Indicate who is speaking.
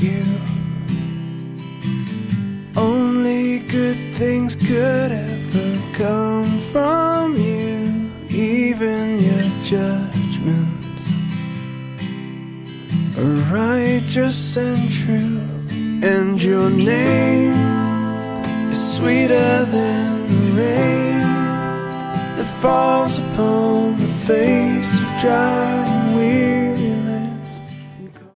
Speaker 1: you. Only good things could ever come from you. Even your judgments are righteous and true. And your name is sweeter than the rain that falls upon the face of dry